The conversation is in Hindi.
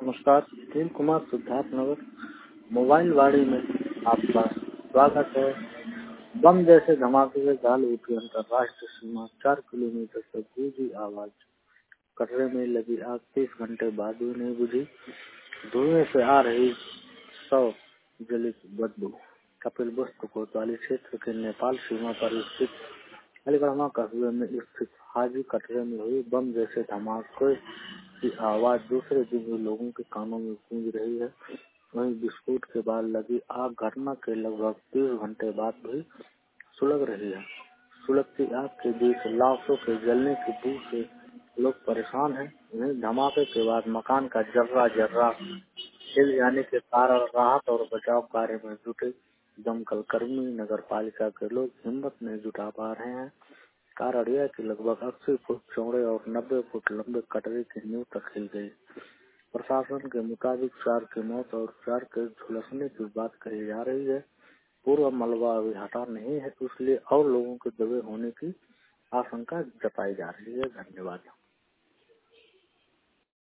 नमस्कार। सुनील कुमार, सिद्धार्थ नगर मोबाइल वाड़ी में आपका स्वागत है। बम जैसे धमाके से गाल उठी अंतर्राष्ट्रीय सीमा, 4 किलोमीटर तक गूंजी आवाज। कटरे में लगी आग 30 घंटे बाद भी नहीं बुझी। धुएं से आ रही 100 जलित बदबू। कपिल वस्तु कोतवाली क्षेत्र के नेपाल सीमा पर स्थित अलीगढ़ कस्बे में स्थित हाजी कटरे में हुई बम जैसे धमाके की आवाज दूसरे दिन भी लोगों के कानों में गूंज रही है। वहीं विस्फोट के बाद लगी आग घटना के लगभग 30 घंटे बाद भी सुलग रही है। सुलगती आग के बीच लाशों के जलने की बू से लोग परेशान हैं। वहीं धमाके के बाद मकान का जर्रा जर्रा हिल जाने के कारण राहत और बचाव कार्य में जुटे दमकल कर्मी, नगर पालिका के लोग हिम्मत नहीं जुटा पा रहे हैं। कारण यह कि लगभग 80 फुट चौड़े और 90 फुट लंबे कटरे की नींव तक हिल गई। प्रशासन के मुताबिक 4 की मौत और 4 के झुलसने की बात कही जा रही है। पूरा मलबा अभी हटा नहीं है, इसलिए और लोगों के दबे होने की आशंका जताई जा रही है। धन्यवाद।